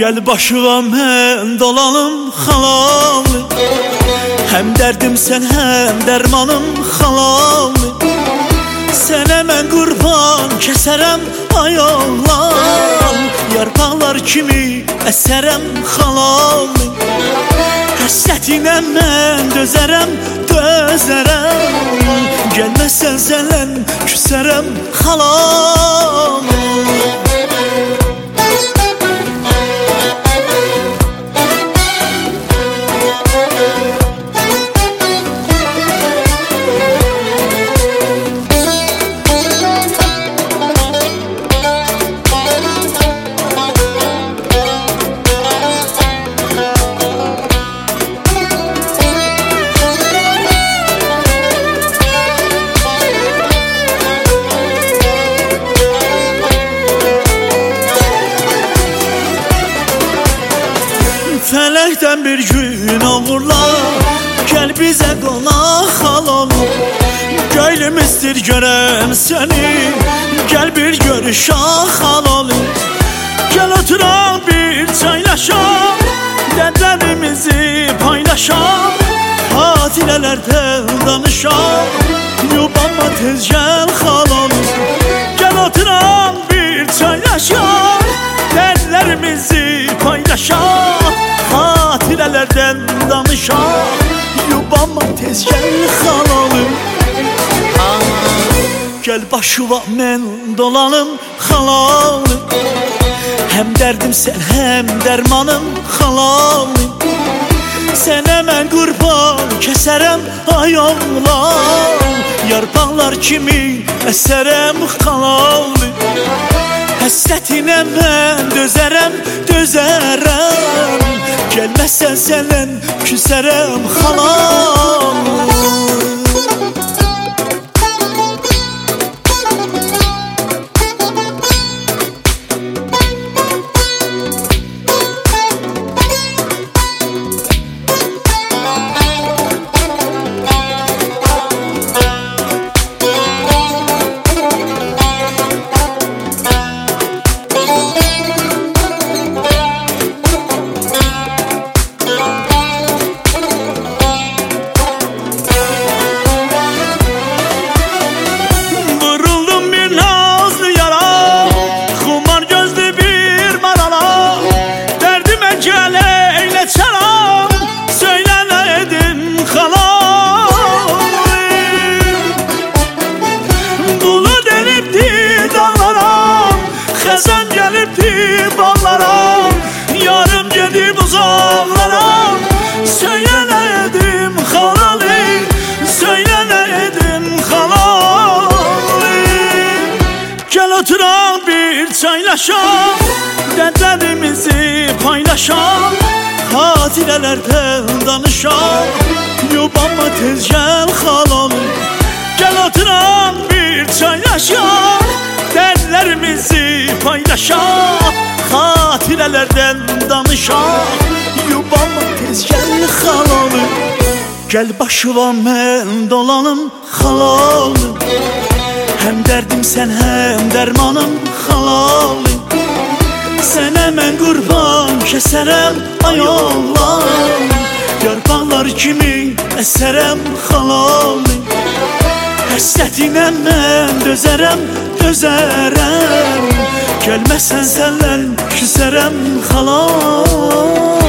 Gel başıma mən dolanım xalalı, hem derdim sen hem dermanım xalalı. Sənə mən qurban kəsərəm ay oğlan, yarpaqlar kimi əsərəm xalalı. Həsrətinə mən dözərəm, dözərəm, gəlməsən zələn küsərəm xalalı. Fələkdən bir gün oğurlar, gəl bizə qonaq xalalı. Göylimizdir görəm səni, gəl bir görüşək xalalı. Gəl oturaq bir çaylaşaq, dərdlərimizi paylaşaq, xatirələrdən danışaq, yubanma tez gəl xalalı. Gəl oturaq bir çaylaşaq, dərdlərimizi paylaşaq, xatirələrdən danışaq, yubanma tez gəl xalalı. Gəl başıma mən dolanım xalalı, hem derdim sen hem dermanım xalalı. Sənə mən qurban kəsərəm ay oğlan, yarpaqlar kimi əsərəm xalalı. Həsrətinə mən dözərəm, dözərəm, gəlməsən sənən küsərəm xalalı. Xəzən gəlibdi bağlara, yarım gedib uzaqlara. Söylə nə edim xalalı, söylə nə edim xalalı. Gəl oturaq bir çaylaşaq, dərdlərimizi paylaşaq, xatirələrdən danışaq, yubanma tez gəl xalalı. Gəl oturaq bir çaylaşaq, dərdlərimizi paylaşaq, xatirələrdən danışaq, yubanma tez gəl xalalı. Gəl başıma mən dolanım xalalı, hem derdim sen hem dermanım xalalı. Sənə mən qurban kəsərəm ay oğlan, yarpaqlar kimi əsərəm xalalı. Həsrətinə mən dözərəm, dözərəm, gəlməsən zələn küsərəm xalalı.